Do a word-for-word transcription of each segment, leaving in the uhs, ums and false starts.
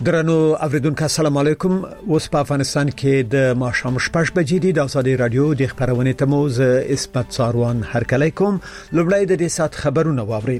درنو اوریدونکو السلام علیکم. اوس په افغانستان کې د ماښام شپږ بجې دي. د ازادي رادیو د خبرونه تموز اسپت ساروان هرکلی کوم. لومړی د دې سات خبرونه واوري.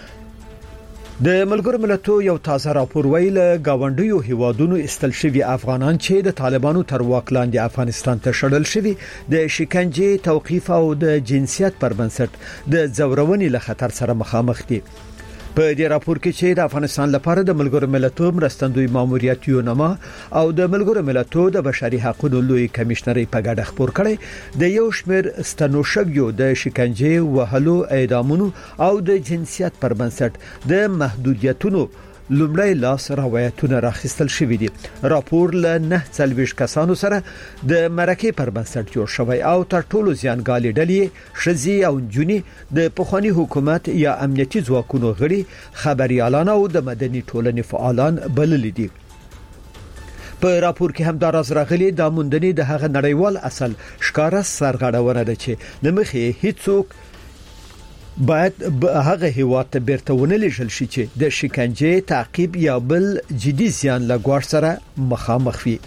د ملګرو ملتونو یو تازه راپور ویل گاونډیو هیوادونو استل شوی افغانان چې د طالبانو تر واک لاندې افغانستان ته شړل شوی د شکنجه، توقيف او د جنسیت پر بنسټ د زورونې له خطر سره مخامخ دي. په دې راپور کې چې د افغانستان لپاره د ملګرو ملتونو مرستندوی ماموریت یونما او د ملګرو ملتونو د بشري حقوقو لوی کمشنري په ګډه خبر کړي د یو شمېر ستنوشګیو د شکنجه، وهلو، اعدامونو او د جنسیت پر بنسټ د محدودیتونو لومړی لاس روایتونه راخستل شوې دي. راپور له نه څلويش کسانو سره د مرکه پر بنسټ جوړ شوی او تر ټولو زیانګالي ډلې شزي او جونی د پخوانی حکومت یا امنیتي ځواکونو غړي، خبريالان او د مدني ټولنې فعالان بلل دي. په راپور کې هم دا راز راغلي د موندنې د هغه نړیوال اصل ښکارا سرغړونه ده چې لمخې هیڅوک باید هغه هیواد ته بیرته ونلې شل شي چې د شکنجه، تعقیب یا بل جدي زیان لګوار سره مخامخ وي.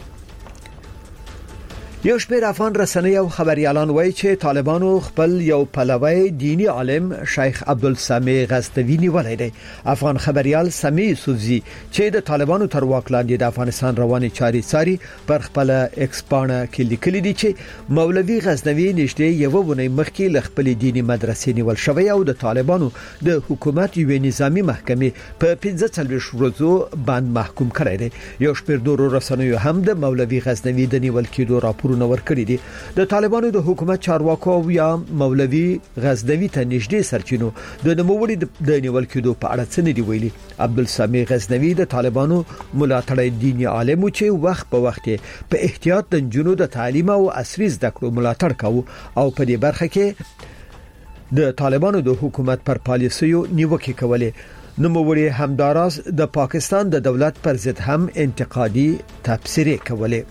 یو شمېر افغان رسنۍ او خبريالان وایي چې طالبانو خپل یو پلوی دینی عالم شیخ عبدالسمیع غزنوی نیولای دی. افغان خبريال سمیع یوسفزي چې د طالبانو تر واک لاندې د افغانستان رواني چاري ساري پر خپل ایکسپانه کې لیکلي دي چې مولوي غزنوی نشته یو ونه مخکې ل خپل دینی مدرسې نیول شوی او د طالبانو د حکومت یو نظامی محکمې په پنځه څلوېښت ورځو باندې محکوم کړی دی. یو شمېر نورو رسنیو هم د مولوي غزنوی د نیول کېدو راپور نور کړی دي. د طالبانو د حکومت چارواکو یا مولوي غزنوی ته نږدې سرچینو د نوموړي د نیول کېدو په اړه څه نه دی ویلي. عبدالسمیع غزنوی د طالبانو ملاتړی دینی عالم چې وخت په وخت په احتیاط د جنونو د تعلیم او عصري زده کړو ملاتړ کاوه او په دې برخه کې د طالبانو د حکومت پر پالیسیو نیوکه کوله. نوموړي همداراز د پاکستان د دولت پر ضد هم انتقادي تبصرې کوله.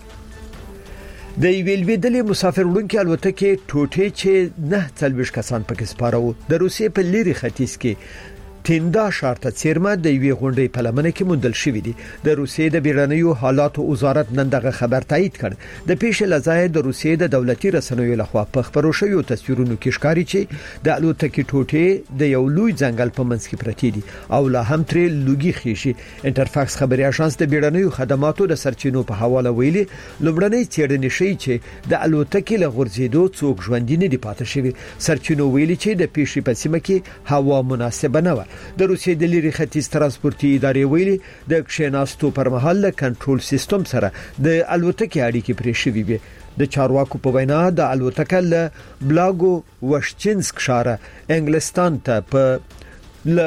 د ویل ویدلې مسافر وړونکو الوتکې ټوټې چې نه څلويش کسان پکې سپارو د روسیې په لیري ختیځ کې تیندا شارته چیرمه د وی غونډې په لمنه کې مندل شوې دي. د روسیې د بیرانیو حالاتو وزارت نن دغه خبر تایید کړ. د پیښې لزای د روسیې د دولتي رسنیو لخوا په خبرو شویو تصویرونو کې ښکاري چې د الوتکې ټوټې د یو لوی ځنګل په منځ کې پرتې دي او لا هم ترې لوګي خېشي. انټرفاکس خبري اژانس د بیرانیو خدماتو د سرچینو په حواله ویلي لومړنۍ څېړنې شي چې د الوتکې له غورځېدو څوک ژوندۍ نه دي پاتې شوی. سرچینو ویلي چې د پیښې په سیمه کې هوا مناسبه نه و. د روسیې د لری ختیځ ترانسپورتي ادارې ویلي د کښیناستو پر مهال کنټرول سیستم سره د الوتکې اړیکې پرې شوې وي. د چارواکو په وینا د الوتکه له بلاګو وشچینسک ښار انګلستان ته په ل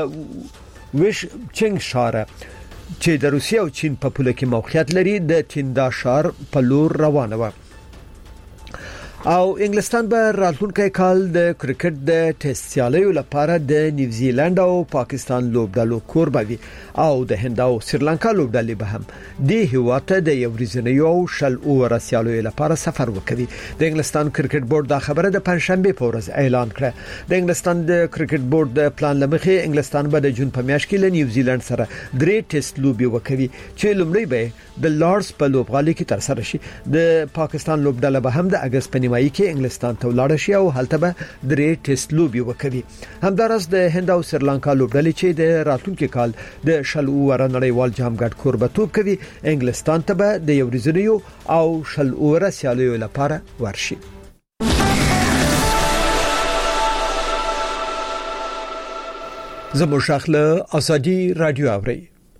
وشچینسک ښار چې د روسیې او چین په پوله کې موقعیت لري د تیندا ښار په لور روانه و. او انګلستان به راتلونکي کال د کرکټ د ټیسټ سیالیو لپاره د نیوزیلند او پاکستان لوبډلو کوربوي او د هند او سریلانکا لوبډلې به هم د هیواته د یو ورځنی او شل اوور سیالیو لپاره سفر وکړي. د انګلستان کرکټ بورډ دا خبره د پنځشنبه په ورځ اعلان کړه. د انګلستان د کرکټ بورډ د پلان لمخې انګلستان به د جون په میاشت کې له نیوزیلند سره درې ټیسټ لوبي وکړي چې لومړی به د لارډز په لوبغالي کې تر سره شي. د پاکستان لوبډله به هم د اگست په نیمایي کې انګلستان ته ولاړ شي او هلته به درې ټیسټ لوبي وکړي. همدارس د هند او سریلانکا لوبډلې چې د راتلونکي کال د شل اوور نړیوال جام ګډ کوربتوب کوي انګلستان ته به د یو ورځنیو او شل اوور سیالیو لپاره ورشي. زموږ شاخله ازادي رادیو اوري.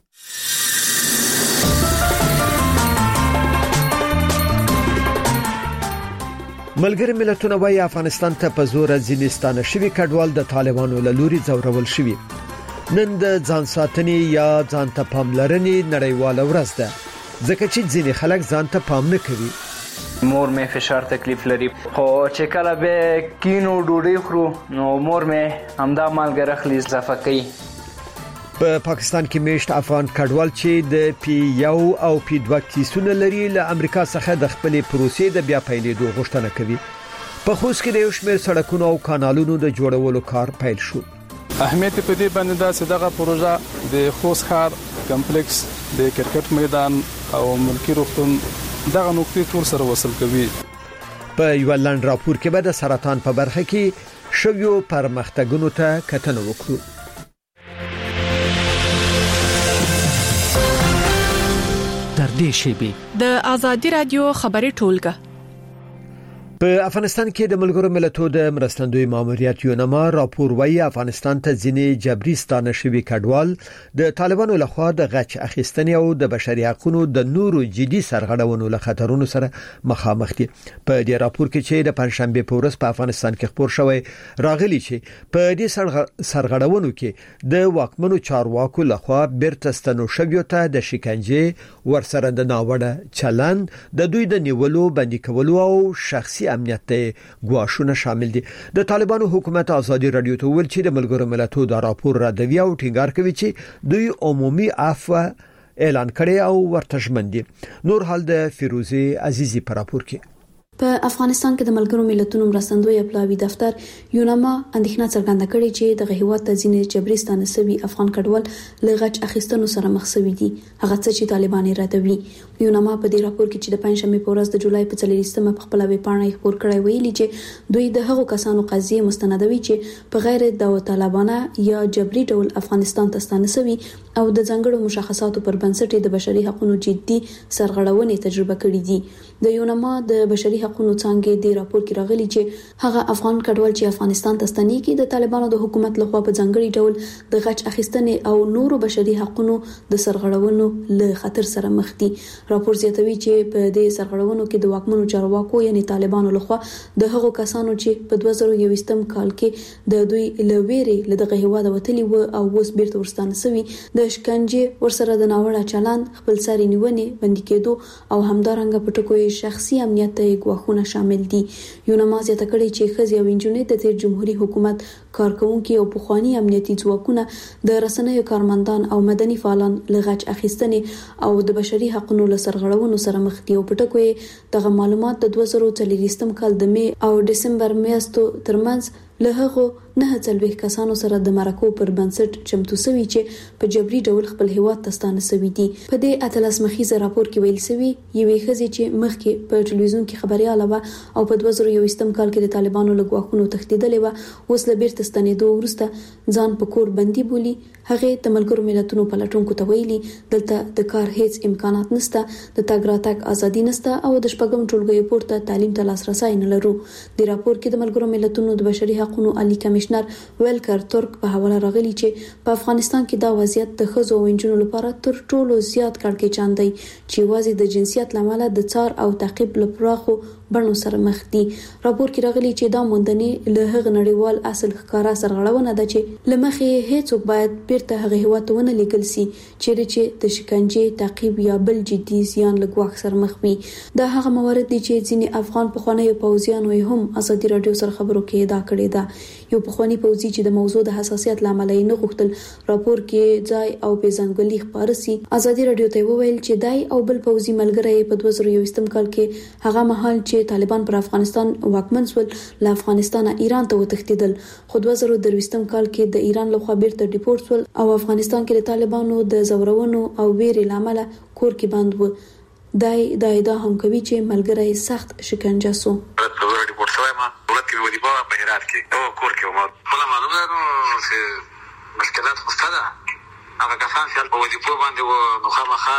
ملګری ملتونه وايي افغانستان ته په زور ځینستانه شوی کډوال د طالبانو له لوري ځورول شوی. نن د ځان ساتنې یا ځان ته پاملرنې نړیواله ورځ ده ځکه چې ځینې خلک ځان ته پام نه کوي. مور مې فشار تکلیف لري خو چې کله به کینو ډوډۍ خورو نو مور مې همدا مالګه اخلي اضافه کوي. په پاکستان کې میشت افغان کډوال چې د پی یو او پی دوه کیسونه لري له امریکا څخه د خپل پروسې د بیا پیلېدو غوښتنه کوي. په خوست کې د یو شمېر سړکونو او کانالونو د جوړولو کار پیل شو. اهمیت په دې باندې دا چې دغه پروژه د خوست ښار کمپلیکس د کرکټ میدان او ملکی روغتون دغه نقطې ټول سره وصل کوي. په یو لاند راپور کې به د سرطان په برخه کې شویو پرمختګونو ته کتنه وکړو. در دې شیبه د آزادی رادیو خبري ټولګه. په افغانستان کې د ملګرو ملتونو د مرستندوی ماموریت یونما راپور وايي افغانستان ته ځینې جبري ستانه شوی کډوال د طالبانو لخوا د غچ اخیستنې او د بشري حقوقو د نورو جدي سرغړونو له خطرونو سره مخامخ دي. په دې راپور کې چې د پنځشنبه په ورځ په افغانستان کې خبر شوی راغلی چې په دې سرغړونو کې د واکمنو چارواکو لخوا بیرته ستنو شویو ته د شکنجه ورسره د ناوړه چلند د دوی د نیولو بندي کولو او شخصي امنیت ته ګواښونه شامل دي. د طالبانو حکومت آزادي رادیو ته ویل چې د ملګرو ملتونو دا راپور را دوی او ټینګار کوي چې دوی عمومي عفو اعلان کړي او ورته ژمن دي. نور حال د فیروزي عزیزی پر راپور کې. په افغانستان کې د ملګرو ملتونو مرستندوی اپلاوی دفتر یونما اندېښنه څرګنده کړې چې د هیواد ته ځینې جبرستان سوي افغان کډوال لغچ اخیستنو سره مخ شوي دي. هغه څه چې طالبان ردوي. یونما په دې راپور کې چې د پنځشنبه په ورځ د جولای په څلوېښتمه په خپل ویبپاڼه خبر کړی ویلي چې دوی د هغو کسانو قضیه مستندوي چې په غیر داوطلبانه یا جبري ډول افغانستان ته ستانه شوي او د ځنګړو مشخصاتو پر بنسټ د بشري حقوقو جدي سرغړونې تجربه کړې دي. د یونما د بشري حقوقو څنګه دی راپور کې راغلي چې هغه افغان کډوال چې افغانستان ته ستنېږي د طالبانو د حکومت لخوا په ځنګړي ډول د غچ اخیستنې او نورو بشري حقوقو د سرغړونو له خطر سره مخ دي. راپور زیاتوي چې په دې سرغړونو کې د واکمنو چارواکو یعنی طالبانو لخوا د هغو کسانو چې په دوه زره یوویشتم کال کې د دوی لويري له دغه هیواد وتلي و او اوس بیرته ورستانه شوي د شکنجه ورسره د ناوړه چلند خپل ساري نیونې بندي کېدو او همدارنګه په ټکو شخصي امنیت ته ګواښونه شامل دي. یونما زیاته کړې چې ښځې او نجونې د تیر جمهوریت حکومت کارکونکو او پخوانی امنیتي ځواکونه د رسنیو کارمندان او مدني فعالان لغچ اخیستنې او د بشري حقوقو له سرغړونو سره مخ دي. او په ټکو دغه معلومات د دوه زره څلوېښتم کال د می او دسمبر میاشتو ترمنځ له هغه نه څلوېښت کسانو سره د مرکو پر بنسټ چمتو شوی چې په جبري ډول خپل هیواد ته ستانه شوي دي. په دې اتلس مخیزه راپور کې ویل شوی یوې ښځې چې مخکې په ټلویزیون کې خبرياله و او په دوه زره یوویشتم کال کې د طالبانو له ګواښونو تښتېدلې و اوس له بیرته ستنېدو وروسته ځان په کور بندي بولي. هغه د ملګرو ملتونو پلټونکو ته ویلي دلته د کار هیڅ امکانات نشته، د تګ راتګ ازادي نشته او د شپږم ټولګي پورته تعلیم ته لاسرسي نه لرو. د راپور کې د ملګرو ملتونو د بشري حقوقو عالی کمشنر ویلکر ترک په حواله راغلی چې په افغانستان کې دا وضعیت د ښځو او نجونو لپاره تر ټولو زیات کړکېچن دی چې واځي د جنسیت لامل د څار او تعقیب لپاره بڼو سره مخ دي. راپور کې راغلی چې دا موندنې له هغه نړیوال اصل ښکارا سرغړونه ده چې لمخې هیڅوک باید بیرته هغه هیواد ته ونه لیږل شي چې د شکنجه تعقیب یا بل جدي زیان له ګواښ سره مخ وي. دا هغه موارد دي چې ځینې افغان پخوانیو پوځیانو هم ازادي رادیو سره خبرو کې ادعا کړې ده. یو پخوانی پوځي چې د موضوع د حساسیت لامل یې نه غوښتل راپور کې ځای او پیژنګلي خبره سي. ازادي رادیو ته وویل چې دای او بل پوځي ملګری په دوه زره یوویشتم کال کې هغه مهال چې طالبان پر افغانستان واکمن شول له افغانستان ایران ته وتښتیدل، خو دوه زره درویشتم کال کې د ایران لخوا بیرته ډیپورت شول او افغانستان کې د طالبانو د زورونو او ویرې لامل کور کې بند و. دای دا ادعا هم کوي چې ملګری سخت شکنجه سو. ډیپورت شوی ما دولت کې ودیبا په هرات کې او کور کې ما خپل معلومه ده چې مشکلات خوسته ده هغه کسان چې په ودیبا باندې و نو خامخا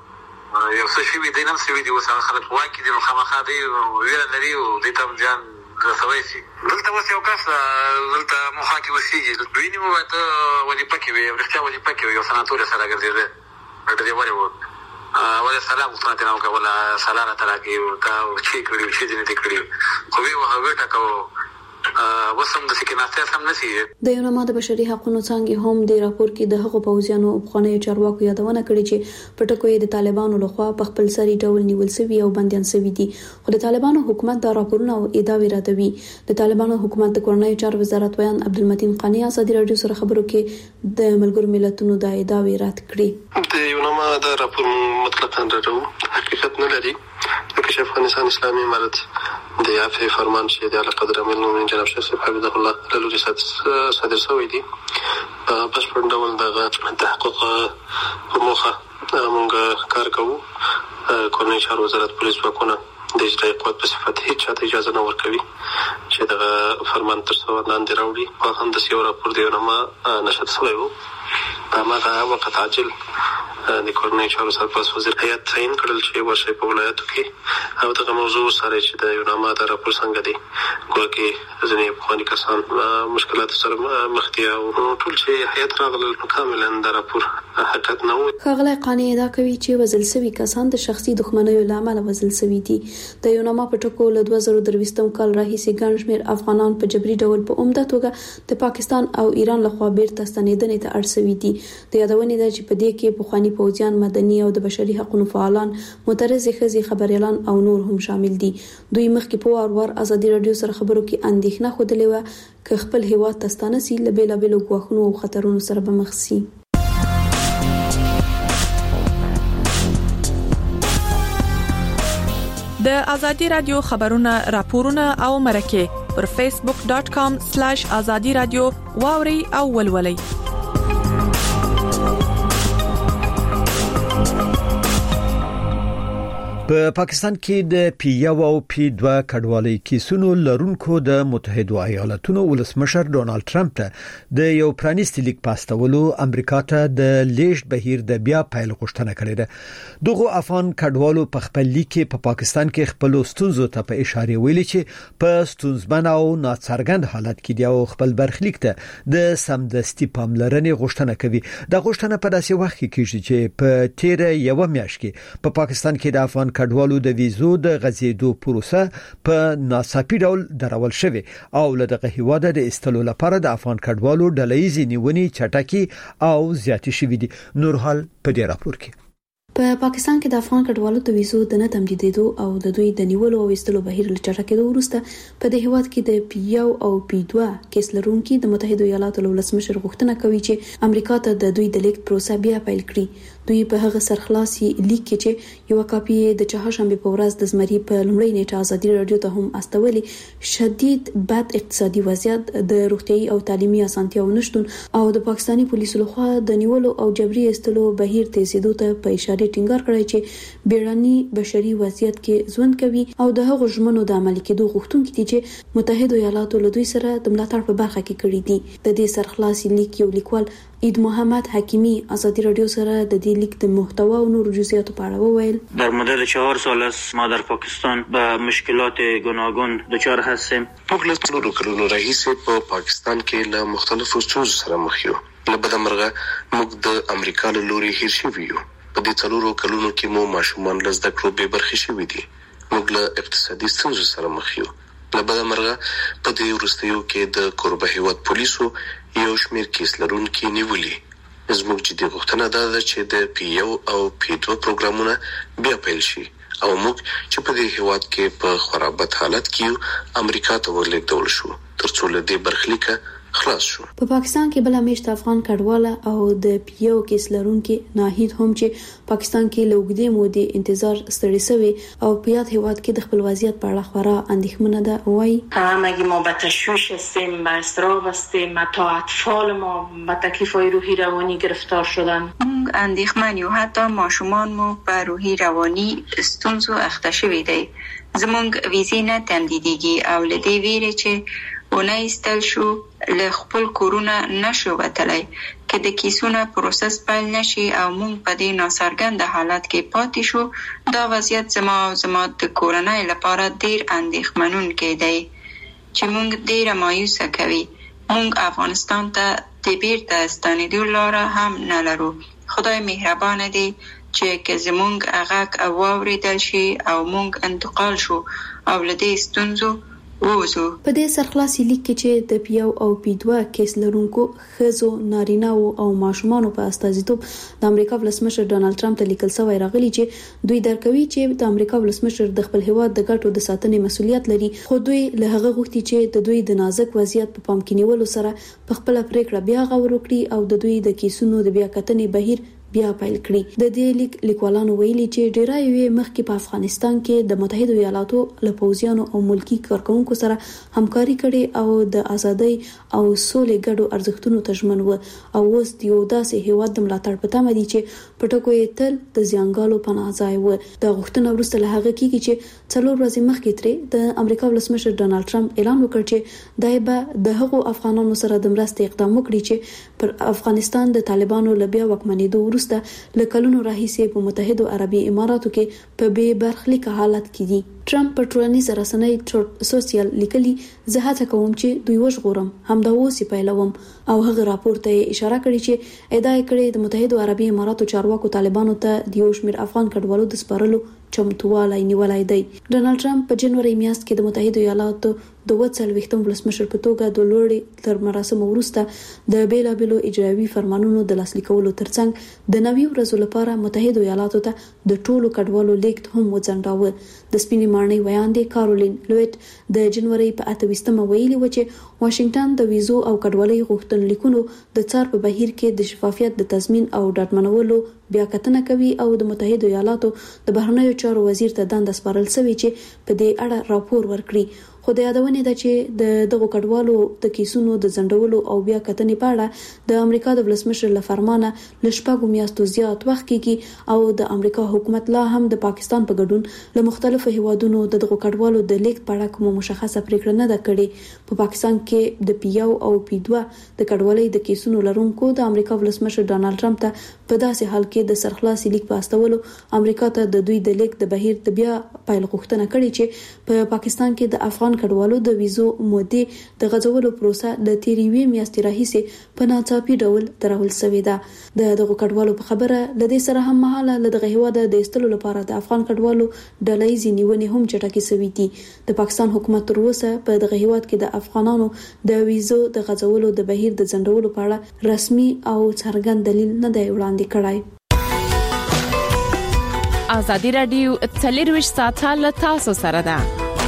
یو څه شي وي دینم څه وي دی وسه خلک واکې دي نو خامخا دی ویل لري او د تم ځان رسوي شي. دلته اوس یو کس دلته محاکمه وسیږي دوی نیمه وته ودیبا کې وي ورته ودیبا کې یو سناتور سره ګرځي ده ډېر وره و ولا سلام وطنته نو کوله سلام تراکي او کا چې کړی چې دې نه کړی خو وی وه وټه کو وسم د سکیناسته سم نسی. د یونما د بشري حقوقو څنګه هم د راپور کې د هغو پوځیانو او خانه چارواکو یادونه کړې چې په ټکو د طالبانو لخوا په خپل سری ډول نیول شوی او بنديان شوی دي. خو د طالبانو حکومت دا راپورونه او ادعاوې راټوي. د طالبانو حکومت د کورنۍ چارو وزارت ویان عبدالمتین قانی ازادي رادیو سره خبرو کې د ملګرو ملتونو د ادعاوې رات کړې. د یونما دا راپور مطلقاً راټو حقیقت نه لري چې افغانستان اسلامي امارت د عفو فرمان چې د اعلی قدر امیر المؤمنین جناب شیخ صاحب حفظه الله له لوري صادر شوی دی په بشپړ ډول د تحقق په موخه موږ کار کوو. کورنۍ چارو وزارت پولیس ځواکونه د اجرایي قوت په صفت هیڅ چاته اجازه نه ورکوي چې دغه فرمان تر څو لاندې راوړي. او هم د یو راپور دی نامه نشر شوی و په هغه وخت عاجل د کورنۍ چارو سرپرست وزیر هیئت تعیین کړل چې ورشي په ولایتو کې او دغه موضوع سره چې د یو نامه د راپور څنګه دی ګویا ځینې پخواني کسان مشکلات سره مخ دي او ټول چې هیئت راغلل کاملا د راپور حقیقت نه و. ښاغلی قانع ادعا کوي چې وژل شوي کسان د شخصي دښمنیو له امله وژل شوي دي. د یو نامه په ټکو له دوه زره درویشتم کال راهیسې ګڼ شمېر افغانان په جبري ډول په عمده توګه د پاکستان او ایران لخوا بیرته ستنېدنې ته اړ شوي دي. د یادونې ده چې په دې کې پخواني پوځیان، مدني او د بشري حقوقو فعالان، معترضې ښځې، خبريالان او نور هم شامل دي. دوی مخکې په وار وار ازادي رادیو سره خبرو کې اندېښنه خوده و چې خپل هیواد ته ستانه سي له بیلابېلو ګواښونو او خطرونو سره به مخ سي. د ازادي رادیو خبرونه، راپورونه او مرکه پر فیسبوک ډاټ کام سلیش ازادي رادیو واوري او ولولئ. په پاکستان کې د پی یو او پی دوه کډوالۍ کیسونو لرونکو د متحده ایالاتونو ولسمشر ډونالد ټرمپ ته د یو پرانیستي لیک پاستولو امریکا ته د لیږد بهیر د بیا پیل غوښتنه کړې ده. دغه افغان کډوالو په خپل لیک کې په پاکستان کې خپل ستونزو ته په اشاره ویلي چې په ستونزمن او ناڅرګند حالت کې دی او خپل برخلیک ته د سمدستي پاملرنې غوښتنه کوي. د غوښتنه په داسې وخت کې کیږي چې په تیر یو میاشت کې په پاکستان کې د افغان کډوالو د ویزو د غځېدو پروسه په ناڅاپي ډول درول شوې او له دغه هیواده د استلو لپاره د افغان کډوالو ډله‌ییزې نیونې چټکي او زیاتې شوې دي. نورحال په دې راپور کې په پاکستان کې د افغان کډوالو د ویزو د نه تمدیدېدو او د دوی د نیولو او ایستلو بهیر له چټکېدو وروسته په دې هیواد کې د پی یو او پی دوه کیس لرونکي د متحده ایالاتو له ولسمشر غوښتنه کوي چې امریکا ته د دوی د لیک پروسه بیا پیل کړي. دوی په هغه سرخلاصي لیک کې چې یو کاپی د چهارشنبه په ورځ د زمري په لومړۍ نیټه ازادي رادیو ته هم استولې شدید بد اقتصادي وضعیت، د روغتيایي او تعلیمي اسانتیاو نشټون او د پاکستاني پولیسو لخوا د نیولو او جبري ایستلو بهیر تیزیدو ته په اشاره ټینګار کړی چې بیړني بشري وضعیت کې ژوند کوي او د هغو ژمنو د عملي کېدو غوښتونکي دي چې متحده ایالاتو له دوی سره د ملاتړ په برخه کې کړی دي. د دې سرخلاصي لیک یو لیکوال عید محمد حکیمی ازادی رادیو سره د دې لیک د محتوا او نور جزئیاتو په اړه وویل. در مدت چهار سال است ما در پاکستان به مشکلات گوناگون دچار هستیم. موږ له څلورو کلونو راهیسې په پاکستان کې له مختلفو ستونزو سره مخ یو. له بدمرغه موږ د امریکا له لوري هیر شوي یو. په دې څلورو کلونو کې مو ماشومان له زده کړو بې برخې شوي دي. موږ له اقتصادي ستونزو سره مخ یو. له بدمرغه په دې وروستیو کې د کوربه هیواد پولیسو یو شمېر کیس لرونکي نیولي. زموږ جدي غوښتنه دا ده چې د پی یو او پی دوه پروګرامونه بیا پیل شي او موږ چې په دې هیواد کې په خرابت حالت کې امریکا ته ورلېږدول شو ترڅو له دې برخلیکه خلاص شو. په پاکستان کې بل میشت افغان کډواله او د پی یو کیس لرونکي ناهید هم چې پاکستان کې لوګدې مودې انتظار ستړي شوی او په یاد هیواد کې د خپل وضعیت په اړه خورا اندېښمنه ده. وایي همگی ما به تشویش هستیم، به اضطراب هستیم، تا اطفال ما به تکلیف‌های روحی روانی گرفتار شدن. اندېښمن یو، حتی ماشومان مو په روحي رواني ستونزو اخته شوي دي. زموږ ویزې نه تمدیدېږي او له دې ویرې چې ونه ایستل شو له خپل کورونه نشو وتلی که د کیسونه پروسس پیل نشي او مونږ په دې ناڅرګند حالت کې پاتې شو. دا وضعیت زما او زما د کورنۍ لپاره ډیر اندېښمنونکی دی چې مونږ ډیره مایوسه کوي. مونږ افغانستان ته د بیرته ستنېدو لاره هم نه لرو. خدای مهربان دی چې که زمونږ غږ واوریدل شي او مونږ انتقال شو او له دې ستونزو ووزو. په دې سرخلاصي لیک کې چې د پی یو او پی دوه کیس لرونکو ښځو، نارینه او ماشومانو په استازیتوب د امریکا ولسمشر ډونالد ټرمپ ته لیکل شوی راغلی چې دوی درکوي چې د امریکا ولسمشر د خپل هیواد د ګټو د ساتنې مسؤلیت لري، خو دوی له هغه غوښتي چې د دوی د نازک وضعیت په پام کې نیولو سره په خپل پریکړه بیا غور وکړي او د دوی د کیسونو د بیا کتنې بهیر بیا پیل کړی. د دې لیک لیکوالانو ویلي چې ډیرای یې مخکې په افغانستان کې د متحده ایالاتو له پوځیانو او ملکی کارکونکو سره همکاري کړې او د ازادۍ او سولې ګډو ارزښتونو ته ژمن و او اوس د یو داسې هیواد د ملاتړ په تمه دي چې په ټکو یې تل د زیانګالو پناه ځای و. د غوښتنه وروسته له هغه کېږي چې څلور ورځې مخکې ترې د امریکا ولسمشر ډانلډ ټرمپ اعلان وکړ چې دای به د هغو افغانانو سره د مرستې اقدام وکړي چې پر افغانستان د طالبانو له بیا واکمنېدو وروسته له کلونو راهیسې په متحده عربي اماراتو کې په بې برخلیک حالت کې دي. ټرمپ په ټولنیزه رسنۍ ټروت سوشل لیکلي زه هڅه کوم چې دوی وژغورم همدا اوس پیلوم او هغه راپور ته اشاره کړې چې ادعا کړې د متحده عربي اماراتو چارواکو طالبانو ته د یو شمېر افغان کډوالو د سپارلو چمتووالی نیولای دی. ډانلډ ټرمپ په جنوري میاشت کې د متحده ایالاتو د وڅلوېښتم ولسمشر په توګه د لوړې تر مراسمو وروسته د بیلابیلو اجرایوي فرمانونو د لاسلیک کولو ترڅنګ د نوي ورځو لپاره متحده ایالاتو ته د ټولو کډوالو لیږد هم وځنډاوه. د سپینې ماڼۍ ویاندې کارولین لویټ د جنوري په اته ویشتمه ویلي و چې واشنگټن د ویزو او کډوالۍ غوښتنلیکونو د څار په بهیر کې د شفافیت د تضمین او ډاډمنولو بیا کتنه کوي او د متحده ایالاتو د بهرنیو چارو وزیر ته دنده سپارل شوې چې په دې اړه راپور ورکړي. خو د یادونې ده چې د دغو کډوالو د کیسونو د ځنډولو او بیا کتنې په اړه د امریکا د ولسمشر له فرمانه له شپږو میاشتو زیات وخت کېږي او د امریکا حکومت لا هم د پاکستان په ګډون له مختلفو هیوادونو د دغو کډوالو د لیږد په اړه کومه مشخصه پریکړه نه ده کړې. په پاکستان کې د پی یو او پی دوه د کډوالۍ د کیسونو لرونکو د امریکا ولسمشر ډانلډ ټرمپ ته په داسې حال کې د سرخلاصي لیک په استولو امریکا ته د دوی د لیک د بهیر د بیا پیل غوښتنه کړې چې په پاکستان کې د افغان کډوالو د ویزو مودې د غځولو پروسه د تیریوي میاشتې راهیسې په ناڅاپي ډول درول شوې ده. د دغو کډوالو په خبره لدې سره هم مهاله له دغه هیواده د ایستلو لپاره د افغان کډوالو ډله‌ییزې نیونې هم چټکې شوې دي. د پاکستان حکومت تر اوسه په دغه هیواد کې د افغانانو د ویزو د غځولو د بهیر د ځنډولو په اړه رسمي او څرګند دلیل نه دی وړاندې کړی. ازادي راډیو څلور ساعته له تاسو سره ده.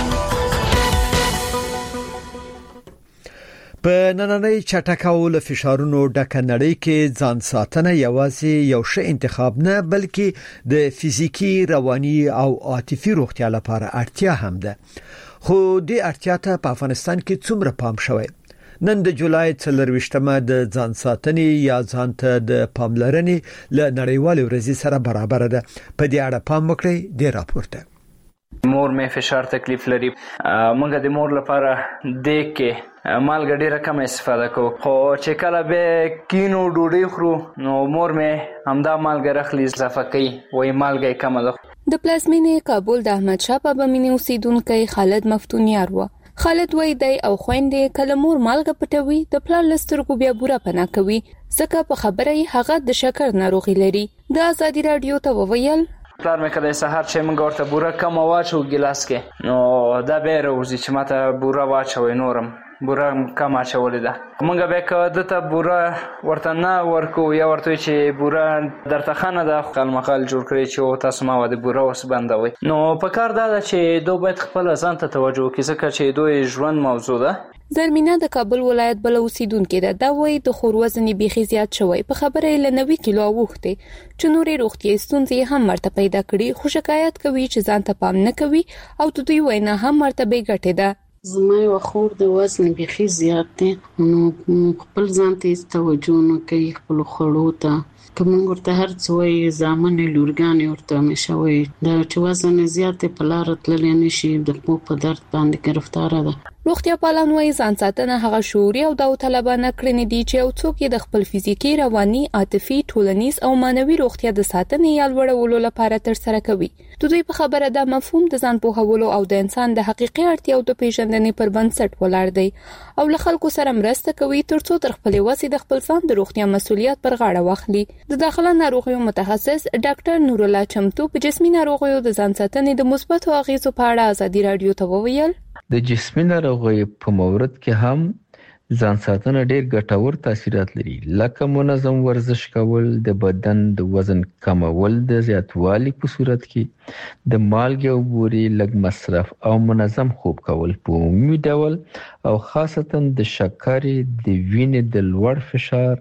په نننۍ چټکو له فشارونو ډکه نړۍ کې ځان ساتنه یوازې یو ښه انتخاب نه بلکې د فزیکی، رواني او عاطفي روغتیا لپاره اړتیا هم ده. خو دې اړتیا ته په افغانستان کې څومره پام شوی؟ نن د جولای څلرويشتمه د ځان ساتنې یا ځان ته د پاملرنې له نړیوال ورځې سره برابر ده. په دې اړه پام وکړئ د راپورته. مور مې فشار تکلیف لري. موږ د مور لپاره د کې مالګه ډیره کم استفاده کوو، خو چې کله به کینو ډوډۍ خورو نو مور مې همدا مالګه رخلی اضافه کوي، وایي مالګه کمه ده. د پلازمینې کابل د احمد شاه بابا مینې اوسیدونکی خالد مفتونیار و. خالد وای دی او خويندې کله مور مالګه پټوي د پلان لسترګو بیا بوره پنا کوي ځکه په خبره یې هغه د شکر ناروغي لري. د ازادي رادیو ته وویل پلار مې کله سهار چې موږ ورته بوره کم واچو ګلاس کې نو دا به روزي چې ماته بوره واچوي نورم بوره کم اچولې ده. موږ به که دته بوره ورته نه ورکو یا ورته چې بوره درته خانه ده خپل مخال جوړ کړی چې تاسو ما ود بوره وس بندوي. نو په کار دا چې دوی باید خپل ځان ته توجه وکړي ځکه چې دوی ژوند موضوع ده. زرمینه د کابل ولایت بل اوسیدونکو ده دا وایي د خور وزن بیخي زیات شوی په خبره له نوي کیلو وخته چې نورې روغتي ستونزې هم مرته پیدا کړي خو شکایت کوي چې ځان ته پام نه کوي او د دوی وینا هم مرتبه ګټه ده. زما یو خور د وزن بیخي زیات دی نو خپل ځان ته توجه نه کوي خپل خړو ته کوم ورته هر څه وي ځامن لورګان ورته همیشه وي دا چې وزن زیات په لار تللی نشي د په درد باندې گرفتار ده. روغتیا پالان وایي ځان ساتنه هغه شعوري او داوطلبانه کړنې دي چې یو څوک د خپل فزیکی، رواني، عاطفي، ټولنیز او مانوي روغتیا د ساتنې یا لوړولو لپاره تر سره کوي. د دوی په خبره دا مفهوم د ځان پوهولو او د انسان د حقيقي اړتیاو د پیژندنې پر بنسټ ولاړ دی او له خلکو سره مرسته کوي ترڅو تر خپل وسې د خپل ځان د روغتیا مسؤلیت پر غاړه واخلي. د داخله ناروغیو متخصص ډاکټر نور الله چمتو په جسمي ناروغیو د ځان ساتنې د مثبتو اغیزو په اړه ازادي رادیو ته وویل د جسمي ناروغیو په مورد کې هم ځان ساتنه ډېر ګټور تاثیرات لري لکه منظم ورزش کول، د بدن د وزن کمول، د زیاتوالي په صورت کې د مالګې او بوري لږ مصرف او منظم خوب کول په عمومي ډول او خاصتا د شکر، د وینې د لوړ فشار،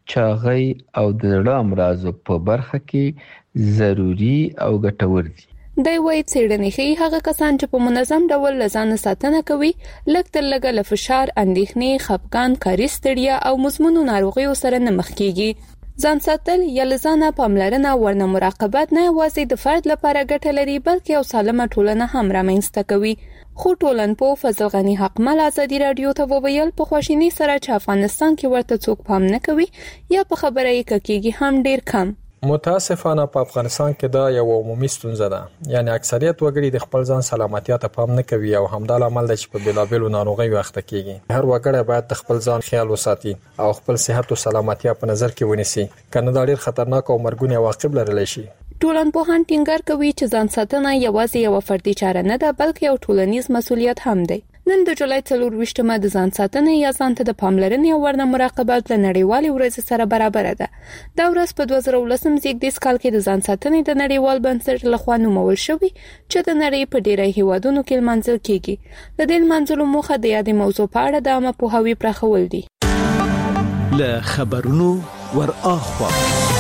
چاغۍ او د زړه امراضو په برخه کې ضروری او ګټور دي. د وای څېړنې ښيي هغه کسان چې په منظم ډول له ځان ساتنه کوي لږ تر لږه له فشار، اندېښنې، خپګان، کاري ستړیا او مزمنو ناروغیو سره نه مخ کیږي. ځان ساتل یا له ځانه پاملرنه ورنه مراقبت نه یوازې د فرد لپاره ګټه لري بلکې یو سالمه ټولنه هم رامنځته کوي. خو ټولنپوه فضل غني حقمل ازادي رادیو ته وویل په خواشینی سره چې افغانستان کې ورته څوک پام نه کوي یا په خبره یې کېږي هم ډیر کم. متاسفانه په افغانستان کې دا یو عمومي ستونزه ده، یعنی اکثریت وګړي د خپل ځان سلامتیا ته پام نه کوي او همدا لامل دی چې په بېلابېلو ناروغیو اخته کیږي. هر وګړی باید د خپل ځان خیال وساتي او خپل صحت او سلامتیا په نظر کې ونیسي، کنه دا ډیر خطرناک او مرګونی عواقب لرلی شي. ټولنپوهان ټینګار کوي چې ځان ساتنه یوازې یو فردي چاره نه ده بلکې یو ټولنیز مسؤلیت هم دی. نن د جولای څلور ویشتمه د ځان ساتنې یا ځان ته د پاملرنې او ورنه مراقبت له نړیوالې ورځې سره برابر ده. دا ورځ په دوه زره ولسم زیږدیز کال کې د ځان ساتنې د نړیوال بنسټ لخوا نومول شوی چې د نړۍ په ډیری هیوادونو کې لمانځل کیږي. د دې لمانځلو موخه د یادې موضوع په اړه د عامه پوهاوي پراخول دي. له خبرونو ور اخوا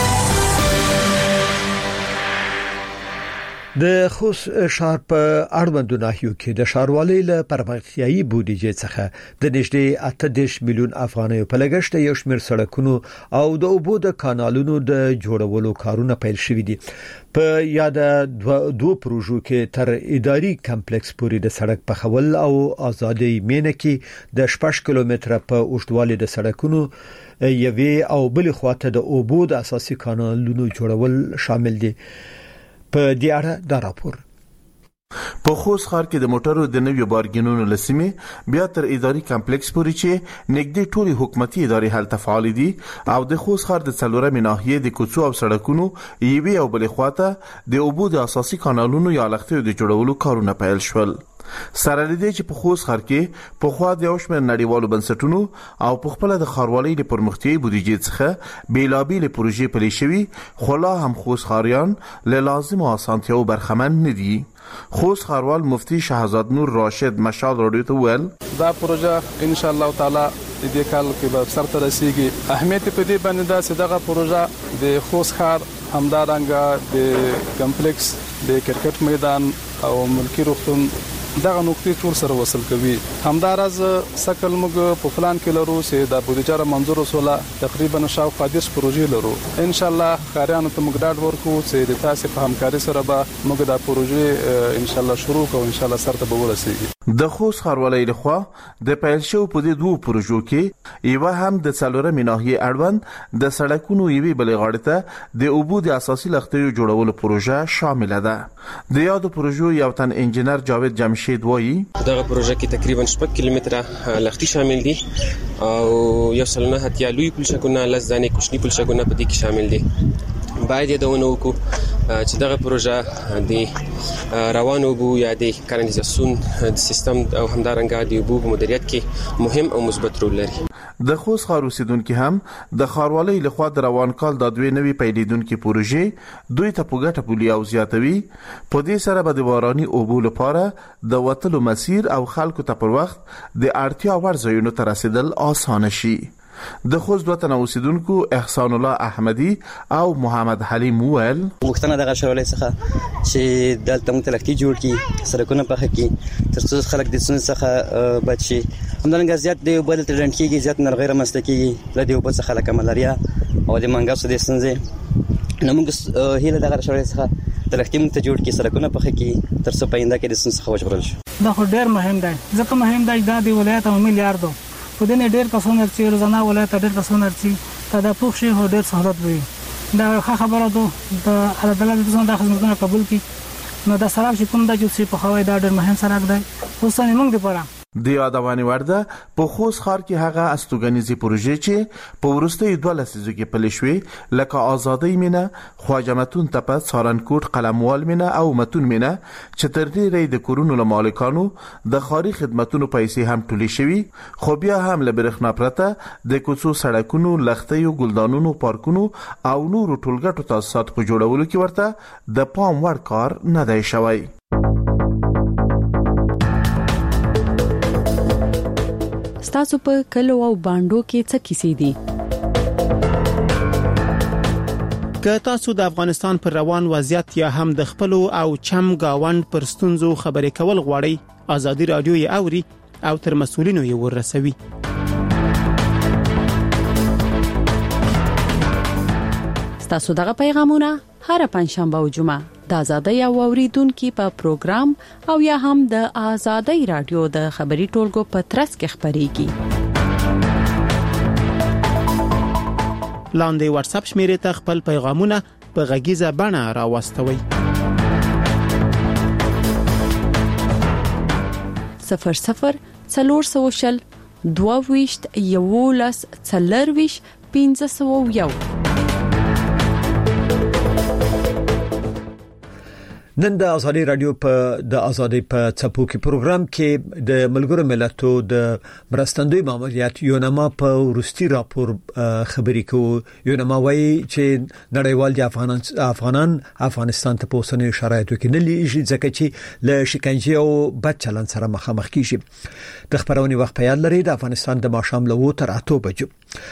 د خوست ښار په اړوندو ناحیو کې د ښاروالۍ له پرمختیايي بودیجې څخه د نږدې اته دېرش میلیون افغانیو په لګښت یو شمېر سړکونو او د اوبو د کانالونو د جوړولو کارونه پیل شوي دي. په یاد دوه پروژو کې تر اداري کمپلیکس پورې د سړک پخول او آزادۍ مینه کې د شپږ کیلومتره په اوږدوالي د سړکونو یوې او بل خواته د اوبو د اساسي کانالونو جوړول شامل دي. په دې اړه دا راپور په خوست ښار کې د موټرو د نویو بارګینونو لسمې بیا تر اداري کمپلیکس پورې چې نږدې ټولي حکومتي ادارې هلته فعال دي او د خوست ښار د څلورمې ناحیې د کوڅو او سړکونو یوې او بلې خواته د اوبو د اساسي کانالونو یا لښتیو د جوړولو کارونه پیل شول. سره لدې چې په خوست ښار کې په خوا د یو شمېر نړیوالو بنسټونو او په خپل د ښاروالۍ د پرمختیايي بودیجې څخه بیلابېلې پروژې پلي شوي خو لا هم خوست ښاریان له لازمو اسانتیاوو برخمن نه دي. خوست ښاروال مفتي شهزاد نور راشد مشال راډیو ته وویل دا پروژه ان شاء الله تعالی د دې کال کې به سرته رسیږي. اهمیت په دې باندې دا چې دغه پروژه د خوست ښار همدارنګه د کمپلیکس د کرکټ میدان او ملکی روغتون دغه نقطې ټول سره وصل کوي. همدارز سکل موږ په پلان کې لرو چې د بودیجه منظور وسوله تقریبا شاوخوا دېرش پروژې لرو. ان شاء الله ښاریانو ته موږ ډاډ ورکو چې د تاسو په همکاري سره به موږ دا پروژې ان شاء الله شروع کوو، ان شاء الله سرته به ورسیږي. د خوست ښاروالۍ لخوا د پیل شو په دې دوه پروژو کې یو هم د څلورمې ناحیې اړوند د سړکونو یوې بلې غاړې ته د اوبو د اساسي لښتیو جوړولو پروژه شامل ده. د یادو پروژو یو تن انجنیر جاوید جمشید وایي دغه پروژه کې تقریبا شپږ کیلومتره لښتي شامل دي او یو سل نه اتیا لوی پلچکونه لس دانې کوچني پلچکونه په دې کې شامل دي. باید د ونه وکړو چې دغه پروژه د روانو اوبو یا د کانالیزاسیون سیستم او همدارنګه د اوبو په مدیریت کې مهم او مثبت رول لري. د خوست ښار اوسیدونکو هم د ښاروالۍ لخوا د روان کال د دوی نوي پیلېدونکو پروژې دوی ته په ګټه بولي او زیاتوي. په دې سره به د باراني اوبو لپاره د وتلو مسیر او خلکو ته پر وخت د اړتیا وړ ځایونو ته رسیدل آسانه شي. د خوست دوه تنه اوسیدونکو احسان الله احمدي او محمد حلیم وویل مختنه دغه شورای څخه چې دلته موږ تلکتي جوړ کی سرکونه په حقي ترڅو خلک د سن څخه بچي. همدارنګه زیات دی بدل ترنټ کیږي، زیات نرغیر مستکیږي لدی او په څخه خلک ملاریا او د منګاسو د سنځه نو موږ هیله دغه شورای څخه تلکتي موږ ته جوړ کی سرکونه په حقي ترڅو پاینده کې د سن څخه وژغورل شي. دا خو ډیر مهم دی ځکه مهم دی دا د ولایت او میلیارډو په دې ډېر کسونه چې روزانه ولایت ډېر کسونه چې دا پوښ شي هو ډېر سہولت وي. دا ښه خبره ده د الله تعالی د څنګه د خدمتونو قبول کړي. نو دا سړک چې کوم د جوړ په خوای دا ډېر مهم سړک دی اوس نه موږ لپاره د یادوانې ورده په خوست ښار کې هغه استوګنیزي پروژې چې په ورستۍ دوه لسیزو کې پلي شوې لکه آزادۍ مینه، خواجه متون تپه، سارنکوټ، قلموال مینه او متون مینه چې تر ډېره د کورونو له مالکانو د ښاري خدمتونو پیسې هم ټولې شوي خو بیا هم له برېښنا پرته د کوڅو سړکونو، لښتیو، ګلدانونو، پارکونو او نورو ټولګټو تاسیسات په جوړولو کې ورته د پام وړ کار نه دی شوی. ستاسو په کلو او باندو کې څه کیسې دي؟ که تاسو د افغانستان پر روان وضعیت یا هم د خپل او چم گاوند پر ستونزو خبرې کول غواړئ، آزادي رادیو یې اوري او تر مسؤلینو یې ورسوي. تاسو دغه پیغامونه هر پنځشنبه او جمعه د آزادۍ او اوریدونکو په پروګرام او یا هم د آزادۍ رادیو د خبري ټولګو په ترڅ کې خبريږي. لاندې واتس اپ شمیرې ته خپل پیغامونه په غږیزه بڼه راوستوئ. صفر صفر څلور سوشل دوه ویشت یولس څلور ویشت پنځه سوه یو. نن د آزادي رادیو په د آزادي په چپو کې پروګرام کې د ملګرو ملتونو د مرستندوی ماموریت یونما په ورستي راپور خبري کوي. یونما وايي چې نړیوال د افغانان افغانان افغانستان ته په اوسنۍ شرایطو کې نه لیږي ځکه چې له شکنجه او بد چلند سره مخامخ کیږي. د خبرونې وخت په یاد لري د افغانستان د ماښام له تر اته بجو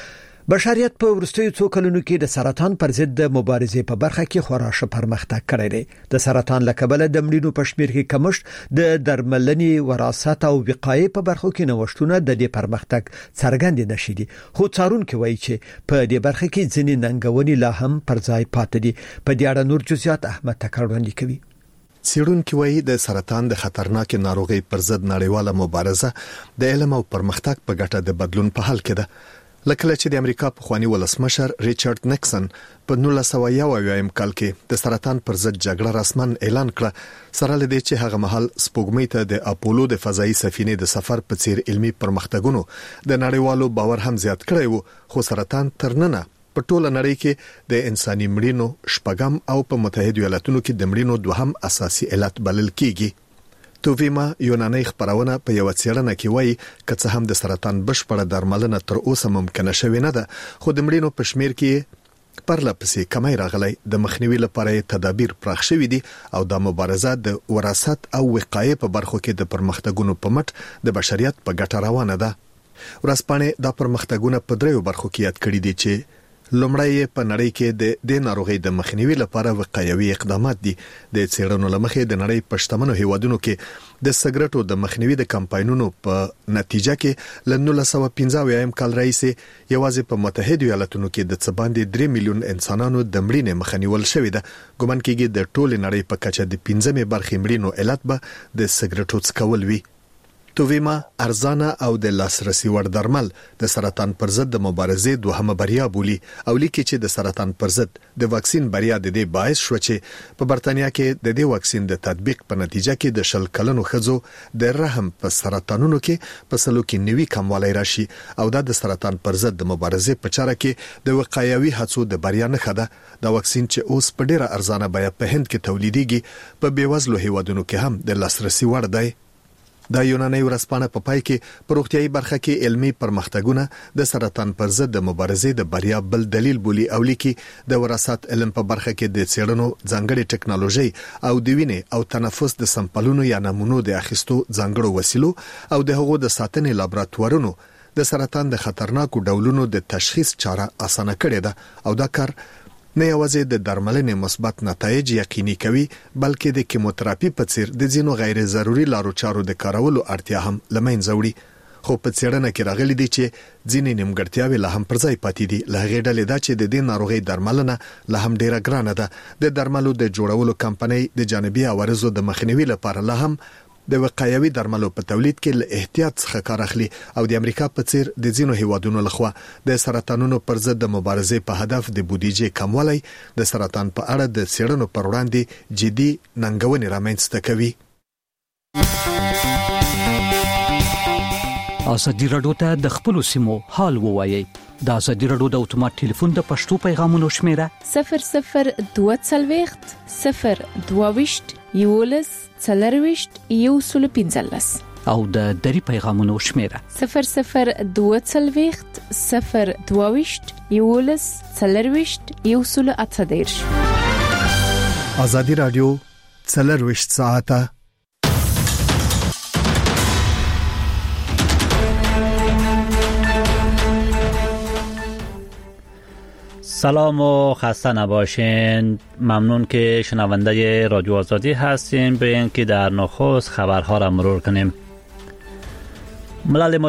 بشریت په ورستیو څو کلونو کې د سرطان پر ضد د مبارزې په برخه کې خورا ښه پرمختګ کړی دی. د سرطان له کبله د مړینو په شمیر کې کمښت، د درملنې وراثت او وقایې په برخو کې نوښتونه د دې پرمختګ څرګند نشي دي. خو څارونکو وایي چې په دې برخه کې ځینې ننګونې لا هم پر ځای پاتې دي. په دې اړه نور جزئیات احمد تکړه وړاندې کوي. څېړونکو وایي د سرطان د خطرناک ناروغي پر ضد نړیواله مبارزه د علم او پرمختګ په ګټه د بدلون په حال کې ده. لکه چې د امریکا په خواني ولسمشر ریچارډ نیکسن په نولس سوه یو اویایم کال کې د سرطان پر ضد جګړه رسمن اعلان کړه، سره لدې چې هغه مهال سپوږمۍ ته د اپولو د فضایي سفینې د سفر په څیر علمي پرمختګونو د نړیوالو باور هم زیات کړی وو. خو سرطان تر ننه په ټوله نړۍ کې د انساني مړینو شپږم او په متحده ایالاتونو کې د مړینو دوهم اساسي علت بلل کیږي. توویما یوناني خبرونه په یو څېړنه کې وایي چې څه هم د سرطان بشپړه درملنه تر اوسه ممکنه شوې نه ده، خو د مړینو په شمیر کې پرلپسې کمی راغلی. د مخنیوي لپاره تدابیر پراخ شوي دي او د مبارزه د وراثت او وقایې په برخو کې د پرمختګونو په مټ د بشریت په ګټه روانه ده. ورځپاڼې د پرمختګونو په دریو برخو کې یاد کړي دي چې لومړی په نړۍ کې د د ناروغي د مخنیوي لپاره وقایوي اقدامات دي. د څېړنو لمخې د نړۍ په شتمنو هیوادونو کې د سګرټو د مخنیوي د کمپاینونو په نتیجه کې ل نولس سوه پنځه اویا کال راځي یوازې په متحده ایالاتونو کې د څه باندې درې میلیون انسانانو د مړینې مخنیول شوې ده. ګومان کېږي د ټول نړۍ په کچه د پنځمې برخې مړینو علت به د سګرټو څکول وي. توویما ارزانه او د لاسرسي وړ درمل د سرطان پر ضد د مبارزې دوهمه بریا بولی او لیکي چې د سرطان پر ضد د واکسین بریا د دې باعث شو چې په برتانیا کې د دې واکسین د تطبیق په نتیجه کې د شل کلنو ښځو د رحم په سرطانونو کې په سلو کې نوي کموالی راشي او دا د سرطان پر ضد د مبارزې په چاره کې د وقایوي هڅو د بریا نښه ده. دا واکسین چې اوس په ډیره ارزانه بیه په هند کې تولیدېږي په بیوزلو هیوادونو کې هم د لاسرسي وړ دی. د یوناني ورځپاڼه په پای کې په روغتيایي برخه کې علمي پرمختګونه د سرطان پر ضد د مبارزې د بریا بل دلیل بولی او لیکي د وراثت علم په برخه کې د څېړنو ځانګړي ټکنالوژي او د وینې او تنفس د سمپلونو یا نمونو د اخیستو ځانګړو وسیلو او د هغو د ساتنې لابراتوارونو د سرطان د خطرناکو ډولونو د تشخیص چاره اسانه کړې ده او دا کار نه یوازې د درملنې مثبت نتایج یقیني کوي بلکې د کیموتراپي په څیر د ځینو غیر ضروري لارو چارو د کارولو اړتیا هم لمنځه وړي. خو په څېړنه کې راغلي دي چې ځینې نیمګړتیاوې لا هم پر ځای پاتې دي. له هغې ډلې دا چې د دې ناروغۍ درملنه لا هم ډیره ګرانه ده. د درملو د جوړولو کمپنۍ د جانبي عوارضو د مخنیوي لپاره لا هم د وقایوي درملو په تولید کې له احتیاط څخه کار اخلي او د امریکا په څیر د ځینو هیوادونو لخوا د سرطانونو پر ضد د مبارزې په هدف د بودیجې کموالی د سرطان په اړه د څېړنو پر وړاندې جدي ننګونې رامنځته کوي. ازادي راډیو ته د خپل سیمو حال ووایي. د ازادي راډیو د اتومات ټلیفون د پښتو پیغامونو شمیره صفر صفر دوه څلوېښت صفر دوه ویشت یولس څلرویشت یو سل پنځلس او د دری پیغامونو شمیره صفر صفر دوه څلوېښت صفر دوه ویشت یولس څلرویشت یو سل اته دېرش. ازادي راډیو څلرویشت ساعته سلام و خسته نباشین. ممنون که شنونده رادیو آزادی هستین. برین که در نخست خبرها را مرور کنیم. ملل